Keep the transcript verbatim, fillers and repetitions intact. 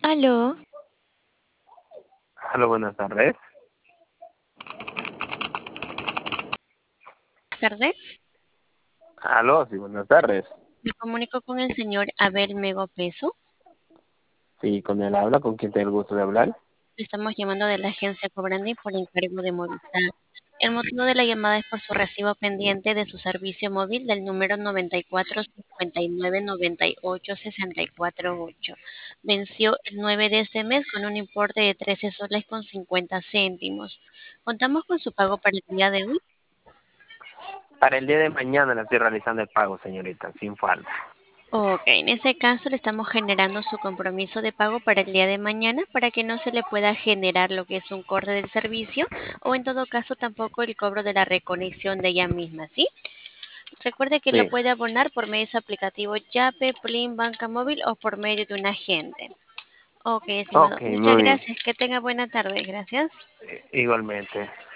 Aló, Hola, buenas tardes. buenas tardes. Aló, sí, buenas tardes. Me comunico con el señor Abel Mego Peso. Sí, con él habla, con quien tengo el gusto de hablar. Le estamos llamando de la agencia Cobrandi por encargo de Movistar. El motivo de la llamada es por su recibo pendiente de su servicio móvil del número noventa y cuatro cincuenta y nueve noventa y ocho sesenta y cuatro ocho. Venció el nueve de este mes con un importe de trece soles con cincuenta céntimos. ¿Contamos con su pago para el día de hoy? Para el día de mañana le estoy realizando el pago, señorita, sin falta. Ok, en ese caso le estamos generando su compromiso de pago para el día de mañana para que no se le pueda generar lo que es un corte del servicio o en todo caso tampoco el cobro de la reconexión de ella misma, ¿sí? Recuerde que lo Sí. puede abonar por medio de su aplicativo Yape, Plin, Banca Móvil o por medio de un agente. Ok, estimado, Ok, muchas muy bien. gracias. Que tenga buena tarde. Gracias. Igualmente.